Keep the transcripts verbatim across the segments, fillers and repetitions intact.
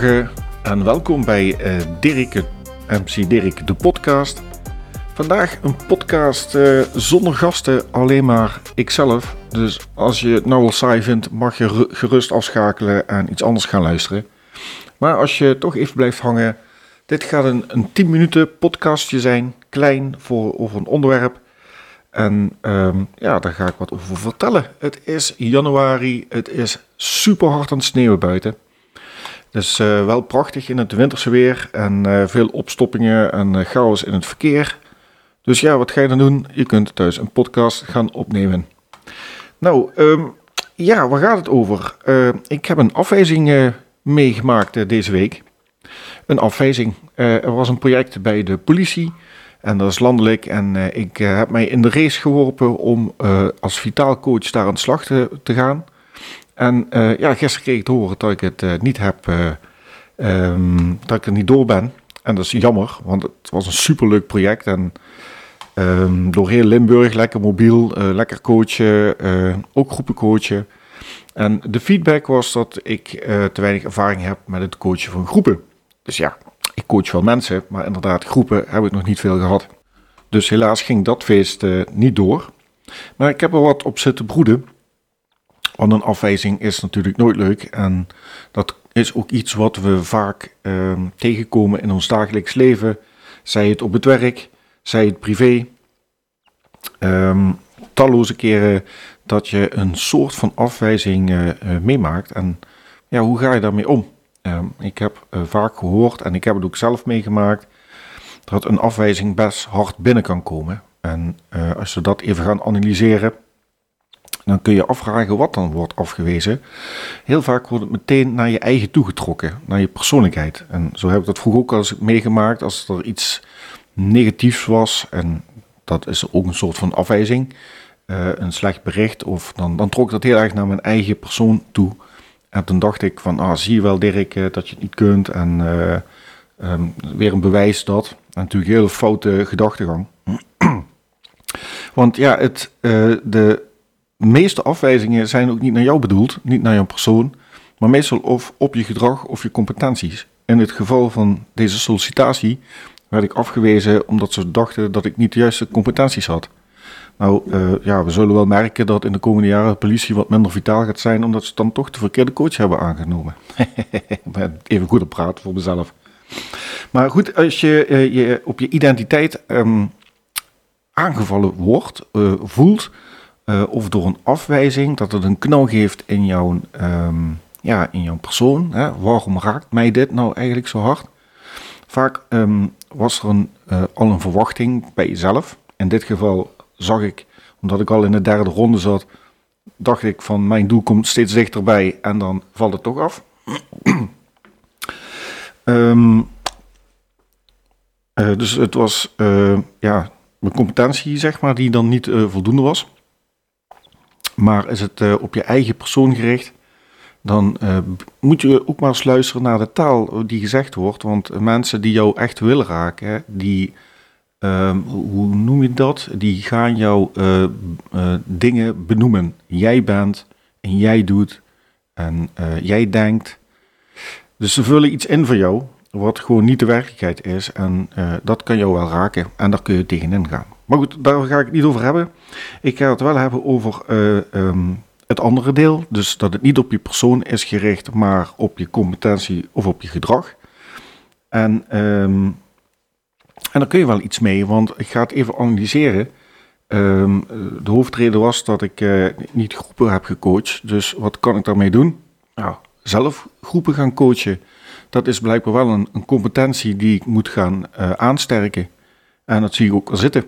Goedemorgen en welkom bij uh, Dirk, M C Dirk, de podcast. Vandaag een podcast uh, zonder gasten, alleen maar ikzelf. Dus als je het nou al saai vindt, mag je ru- gerust afschakelen en iets anders gaan luisteren. Maar als je toch even blijft hangen, dit gaat een, een tien minuten podcastje zijn, klein voor over een onderwerp. En um, ja, daar ga ik wat over vertellen. Het is januari, het is super hard aan het sneeuwen buiten. Dus uh, wel prachtig in het winterse weer en uh, veel opstoppingen en uh, chaos in het verkeer. Dus ja, wat ga je dan doen? Je kunt thuis een podcast gaan opnemen. Nou, um, ja, waar gaat het over? Uh, ik heb een afwijzing uh, meegemaakt uh, deze week. Een afwijzing. Uh, er was een project bij de politie en dat is landelijk. En uh, ik uh, heb mij in de race geworpen om uh, als vitaalcoach daar aan de slag te, te gaan. En uh, ja, gisteren kreeg ik te horen dat ik het uh, niet heb, uh, um, dat ik er niet door ben. En dat is jammer, want het was een superleuk project. En um, door heel Limburg, lekker mobiel, uh, lekker coachen, uh, ook groepen coachen. En de feedback was dat ik uh, te weinig ervaring heb met het coachen van groepen. Dus ja, ik coach wel mensen, maar inderdaad groepen heb ik nog niet veel gehad. Dus helaas ging dat feest uh, niet door. Maar ik heb er wat op zitten broeden. Want een afwijzing is natuurlijk nooit leuk en dat is ook iets wat we vaak uh, tegenkomen in ons dagelijks leven. Zij het op het werk, zij het privé. Um, talloze keren dat je een soort van afwijzing uh, uh, meemaakt. En ja, hoe ga je daarmee om? Um, ik heb uh, vaak gehoord en ik heb het ook zelf meegemaakt dat een afwijzing best hard binnen kan komen. En uh, als we dat even gaan analyseren, dan kun je afvragen wat dan wordt afgewezen. Heel vaak wordt het meteen naar je eigen toegetrokken, naar je persoonlijkheid. En zo heb ik dat vroeger ook al eens meegemaakt als er iets negatiefs was. En dat is ook een soort van afwijzing, uh, een slecht bericht. Of dan, dan trok dat heel erg naar mijn eigen persoon toe. En toen dacht ik van, ah, zie je wel Dirk, uh, dat je het niet kunt. En uh, um, weer een bewijs dat. En natuurlijk een hele foute gedachtegang. Want ja, het, uh, de... De meeste afwijzingen zijn ook niet naar jou bedoeld, niet naar jouw persoon, maar meestal of op je gedrag of je competenties. In het geval van deze sollicitatie werd ik afgewezen omdat ze dachten dat ik niet de juiste competenties had. Nou, uh, ja, we zullen wel merken dat in de komende jaren de politie wat minder vitaal gaat zijn, omdat ze dan toch de verkeerde coach hebben aangenomen. Even goed op praten voor mezelf. Maar goed, als je, uh, je op je identiteit um, aangevallen wordt, uh, voelt, Uh, of door een afwijzing, dat het een knal geeft in jouw, um, ja, in jouw persoon. Hè? Waarom raakt mij dit nou eigenlijk zo hard? Vaak um, was er een, uh, al een verwachting bij jezelf. In dit geval zag ik, omdat ik al in de derde ronde zat, dacht ik van mijn doel komt steeds dichterbij en dan valt het toch af. um, uh, dus het was uh, ja, mijn competentie, zeg maar, die dan niet uh, voldoende was. Maar is het uh, op je eigen persoon gericht, dan uh, moet je ook maar eens luisteren naar de taal die gezegd wordt. Want mensen die jou echt willen raken, die, uh, hoe noem je dat? Die gaan jou uh, uh, dingen benoemen. Jij bent en jij doet en uh, jij denkt. Dus ze vullen iets in voor jou, wat gewoon niet de werkelijkheid is. En uh, dat kan jou wel raken en daar kun je tegenin gaan. Maar goed, daar ga ik het niet over hebben. Ik ga het wel hebben over uh, um, het andere deel. Dus dat het niet op je persoon is gericht, maar op je competentie of op je gedrag. En, um, en daar kun je wel iets mee, want ik ga het even analyseren. Um, de hoofdreden was dat ik uh, niet groepen heb gecoacht. Dus wat kan ik daarmee doen? Nou, zelf groepen gaan coachen. Dat is blijkbaar wel een, een competentie die ik moet gaan uh, aansterken. En dat zie ik ook al zitten.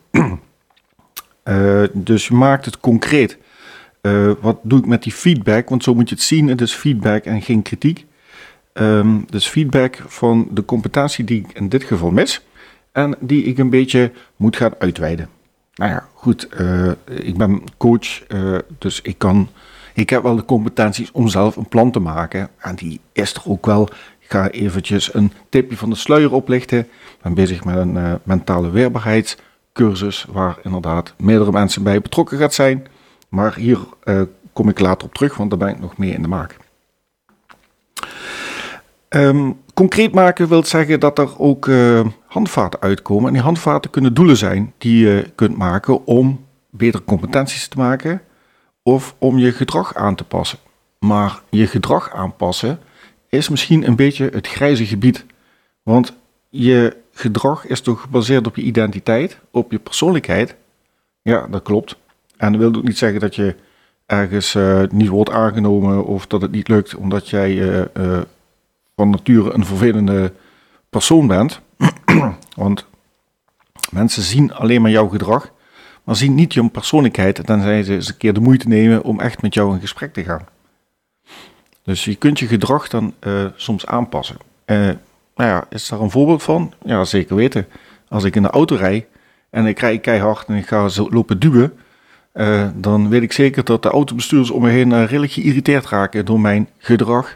Uh, dus je maakt het concreet. Uh, wat doe ik met die feedback? Want zo moet je het zien. Het is feedback en geen kritiek. Um, dus feedback van de competentie die ik in dit geval mis. En die ik een beetje moet gaan uitweiden. Nou ja, goed. Uh, ik ben coach. Uh, dus ik kan... Ik heb wel de competenties om zelf een plan te maken. En die is er ook wel. Ik ga eventjes een tipje van de sluier oplichten. Ik ben bezig met een uh, mentale weerbaarheidscursus, waar inderdaad meerdere mensen bij betrokken gaat zijn. Maar hier uh, kom ik later op terug, want daar ben ik nog mee in de maak. Um, concreet maken wil zeggen dat er ook uh, handvaten uitkomen. En die handvaten kunnen doelen zijn die je kunt maken om betere competenties te maken of om je gedrag aan te passen. Maar je gedrag aanpassen is misschien een beetje het grijze gebied. Want je gedrag is toch gebaseerd op je identiteit, op je persoonlijkheid. Ja, dat klopt. En dat wil ook niet zeggen dat je ergens uh, niet wordt aangenomen of dat het niet lukt omdat jij uh, uh, van nature een vervelende persoon bent. Want mensen zien alleen maar jouw gedrag, maar zien niet je persoonlijkheid. En dan zijn ze eens een keer de moeite nemen om echt met jou in gesprek te gaan. Dus je kunt je gedrag dan uh, soms aanpassen. Uh, nou ja, is daar een voorbeeld van? Ja, zeker weten. Als ik in de auto rijd en ik rijd keihard en ik ga zo lopen duwen, uh, dan weet ik zeker dat de autobestuurders om me heen uh, redelijk geïrriteerd raken door mijn gedrag.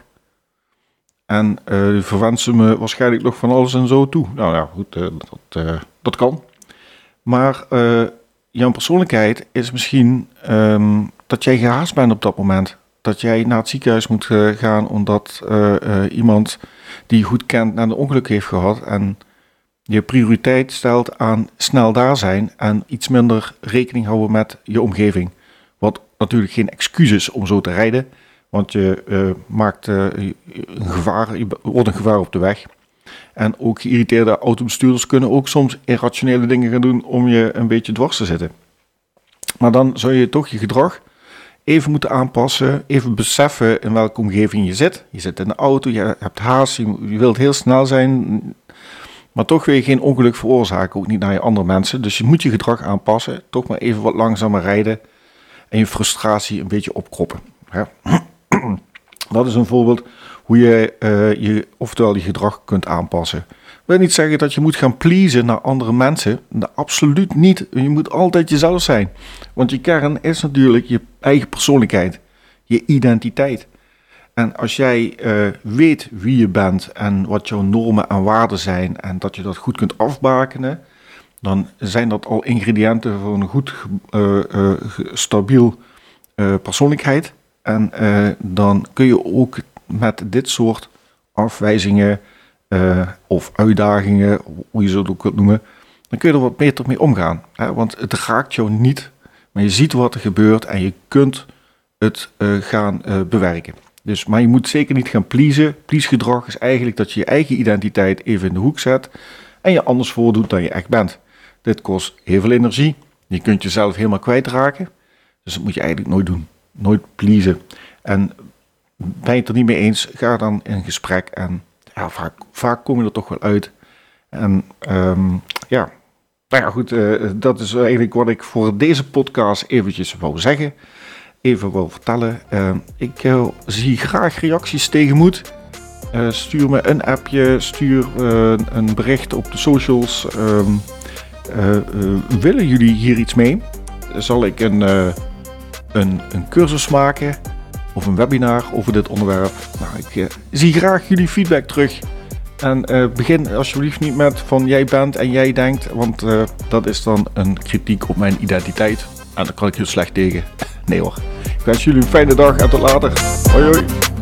En uh, verwensen me waarschijnlijk nog van alles en zo toe. Nou ja, goed, uh, dat, uh, dat kan. Maar uh, jouw persoonlijkheid is misschien um, dat jij gehaast bent op dat moment. Dat jij naar het ziekenhuis moet uh, gaan omdat uh, uh, iemand die je goed kent naar een ongeluk heeft gehad. En je prioriteit stelt aan snel daar zijn en iets minder rekening houden met je omgeving. Wat natuurlijk geen excuus is om zo te rijden. Want je uh, maakt uh, een gevaar, je wordt een gevaar op de weg. En ook geïrriteerde autobestuurders kunnen ook soms irrationele dingen gaan doen om je een beetje dwars te zitten. Maar dan zou je toch je gedrag even moeten aanpassen, even beseffen in welke omgeving je zit. Je zit in de auto, je hebt haast, je, je wilt heel snel zijn, maar toch wil je geen ongeluk veroorzaken, ook niet naar je andere mensen. Dus je moet je gedrag aanpassen, toch maar even wat langzamer rijden en je frustratie een beetje opkroppen. Ja. Dat is een voorbeeld hoe je, uh, je oftewel je gedrag kunt aanpassen. Dat wil niet zeggen dat je moet gaan pleasen naar andere mensen. Nou, absoluut niet. Je moet altijd jezelf zijn. Want je kern is natuurlijk je eigen persoonlijkheid. Je identiteit. En als jij uh, weet wie je bent en wat jouw normen en waarden zijn en dat je dat goed kunt afbakenen, dan zijn dat al ingrediënten voor een goed, uh, uh, stabiel uh, persoonlijkheid. En uh, dan kun je ook met dit soort afwijzingen uh, of uitdagingen, hoe je ze het ook kunt noemen, dan kun je er wat beter mee omgaan. Hè? Want het raakt jou niet, maar je ziet wat er gebeurt en je kunt het uh, gaan uh, bewerken. Dus, maar je moet zeker niet gaan pleasen. Please gedrag is eigenlijk dat je je eigen identiteit even in de hoek zet en je anders voordoet dan je echt bent. Dit kost heel veel energie. Je kunt jezelf helemaal kwijtraken. Dus dat moet je eigenlijk nooit doen. Nooit pleasen. En ben je het er niet mee eens, ga dan in gesprek. En ja, vaak, vaak kom je er toch wel uit. En um, ja, nou ja, goed, uh, dat is eigenlijk wat ik voor deze podcast eventjes wou zeggen. Even wou vertellen. Uh, ik uh, zie graag reacties tegemoet. Uh, stuur me een appje, stuur uh, een bericht op de socials. Um, uh, uh, willen jullie hier iets mee? Zal ik een... Uh, Een, een cursus maken of een webinar over dit onderwerp. Nou, ik uh, zie graag jullie feedback terug. En uh, begin alsjeblieft niet met van jij bent en jij denkt, want uh, dat is dan een kritiek op mijn identiteit. En daar kan ik heel slecht tegen. Nee hoor. Ik wens jullie een fijne dag en tot later. Hoi hoi.